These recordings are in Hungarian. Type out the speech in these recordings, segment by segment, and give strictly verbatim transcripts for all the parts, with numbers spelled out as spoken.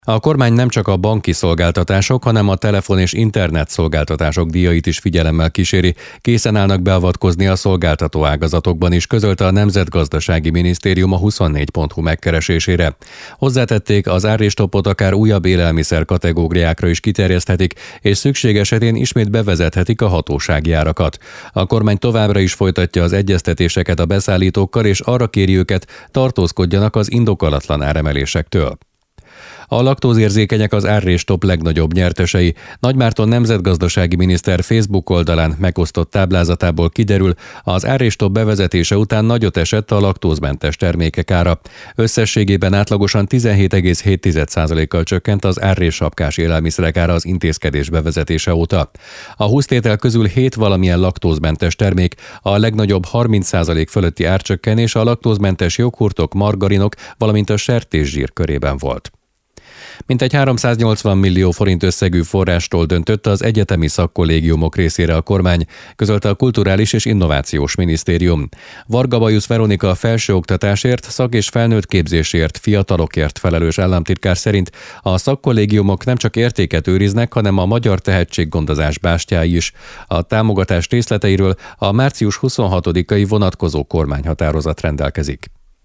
A kormány nem csak a banki szolgáltatások, hanem a telefon- és internet szolgáltatások díjait is figyelemmel kíséri. Készen állnak beavatkozni a szolgáltató ágazatokban is, közölte a Nemzetgazdasági Minisztérium a huszonnégy pont hu megkeresésére. Hozzátették, az árrésstoppot akár újabb élelmiszer kategóriákra is kiterjeszthetik, és szükség esetén ismét bevezethetik a hatósági árakat. A kormány továbbra is folytatja az egyeztetéseket a beszállítókkal, és arra kéri őket, tartózkodjanak az indokolatlan áremelésektől. A laktózérzékenyek az árrésstopp legnagyobb nyertesei. Nagy Márton nemzetgazdasági miniszter Facebook oldalán megosztott táblázatából kiderül, az árrésstopp bevezetése után nagyot esett a laktózmentes termékek ára. Összességében átlagosan tizenhét egész hét százalékkal csökkent az árréssapkás élelmiszerek ára az intézkedés bevezetése óta. A húsz tétel közül hét valamilyen laktózmentes termék, a legnagyobb harminc százalék fölötti árcsökkenés a laktózmentes joghurtok, margarinok, valamint a sertészsír körében volt. Mintegy háromszáznyolcvan millió forint összegű forrástól döntött az egyetemi szakkollégiumok részére a kormány, közölte a Kulturális és Innovációs Minisztérium. Varga Bajusz Veronika a felsőoktatásért, szak- és felnőtt képzésért, fiatalokért felelős államtitkár szerint a szakkollégiumok nem csak értéket őriznek, hanem a magyar tehetséggondozás bástyái is. A támogatás részleteiről a március huszonhatodikai vonatkozó kormányhatározat rendelkezik.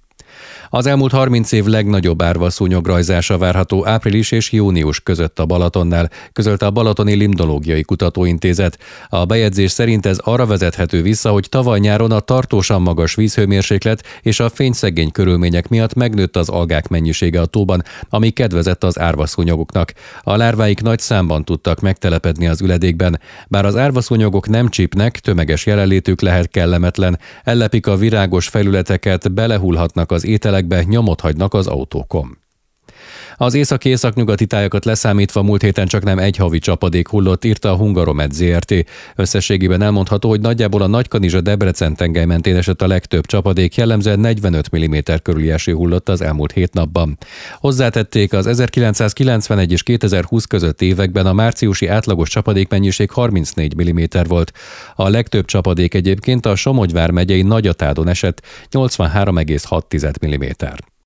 Az elmúlt harminc év legnagyobb árvaszúnyog-rajzása várható április és június között a Balatonnál, közölte a Balatoni Limnológiai Kutatóintézet. A bejegyzés szerint ez arra vezethető vissza, hogy tavaly nyáron a tartósan magas vízhőmérséklet és a fényszegény körülmények miatt megnőtt az algák mennyisége a tóban, ami kedvezett az árvaszúnyogoknak. A lárváik nagy számban tudtak megtelepedni az üledékben. Bár az árvaszúnyogok nem csípnek, tömeges jelenlétük lehet kellemetlen, ellepik a virágos felületeket, belehullhatnak az ételekbe, nyomot hagynak az autókon. Az észak-északnyugati tájakat leszámítva múlt héten csak nem egy havi csapadék hullott, írta a Hungaromed zé er té. Összességében elmondható, hogy nagyjából a Nagykanizsa-Debrecen tengely mentén esett a legtöbb csapadék, jellemzően negyvenöt milliméter körüli eső hullott az elmúlt hét napban. Hozzátették, az ezerkilencszázkilencvenegy és kétezer-húsz között években a márciusi átlagos csapadékmennyiség harmincnégy milliméter volt. A legtöbb csapadék egyébként a Somogy vármegyei Nagyatádon esett, nyolcvanhárom egész hat milliméter.